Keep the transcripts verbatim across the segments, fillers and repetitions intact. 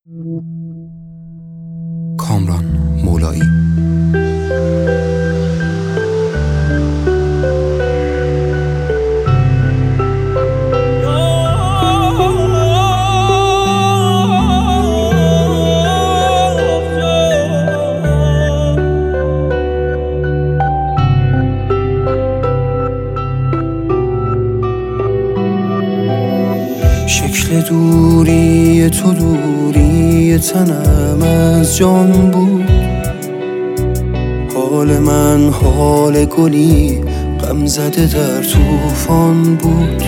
کامران مولایی. شکل دوری تو دوری تنم از جان بود، حال من حال گلی غم زده در طوفان بود.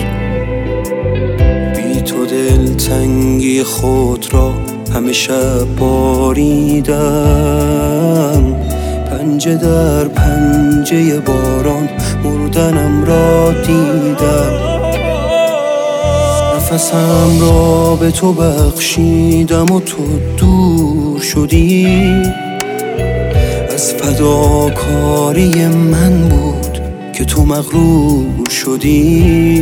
بی تو دلتنگی خود را همه شب باریدم، پنجه در پنجه باران مردنم را دیدم. نفسم را به تو بخشیدم و تو دور شدی، از فداکاری من بود که تو مغرور شدی.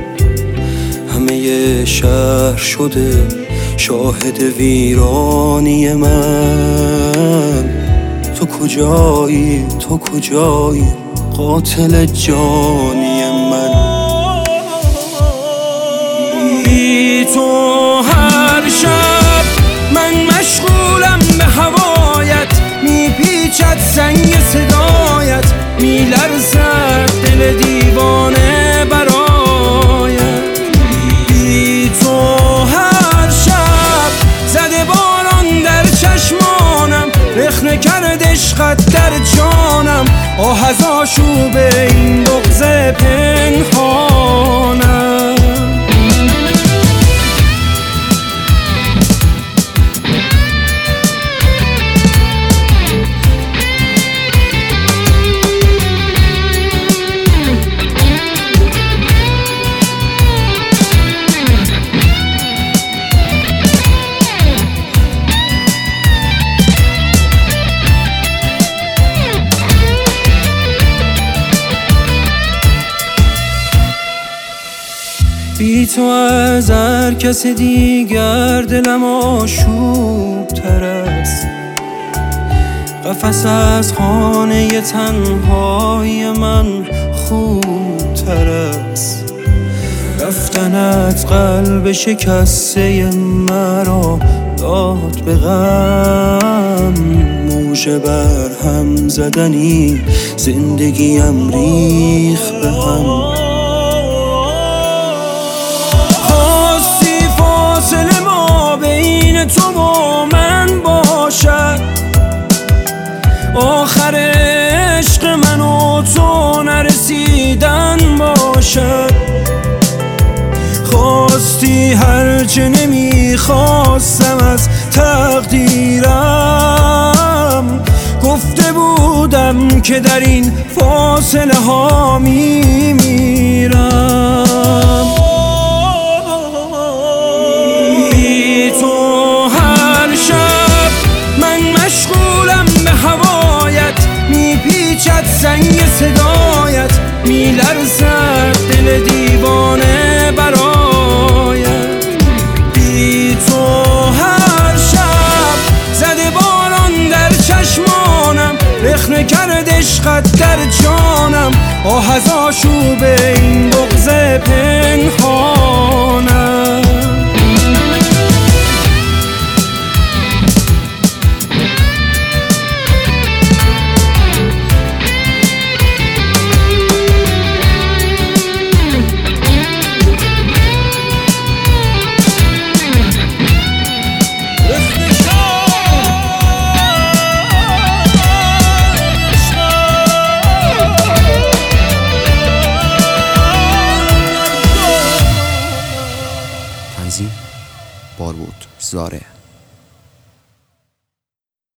همه شهر شده شاهد ویرانی من، تو کجایی تو کجایی قاتل جانی من. بی تو هر شب من مشغولم به هوایت، میپیچد سنگ صدایت، میلرزد دل دیوانه برایت. بی تو هر شب زده باران در چشمانم، رخنه کرد عشقت در جانم، آه از آشوب این بغض پنهانم. بی تو از هر کس دیگر دلم آشوب تر است، قفس از خانه تنهای من خوب تر است. رفتنت قلب شکسته مرا داد به غم، موج بر هم زدنی زندگیم ریخت به هم. تو با من باشد، آخر عشق من و تو نرسیدن باشد. خواستی هرچه نمیخواستم از تقدیرم، گفته بودم که در این فاصله ها میمیرم. سنگ صدایت میلرزد دل دیوانه برایت. بی تو هر شب زده باران در چشمانم، رخنه کرد عشقت در جانم، آه از آشوب این بغض پنهانم. تنظیم بارود زاره.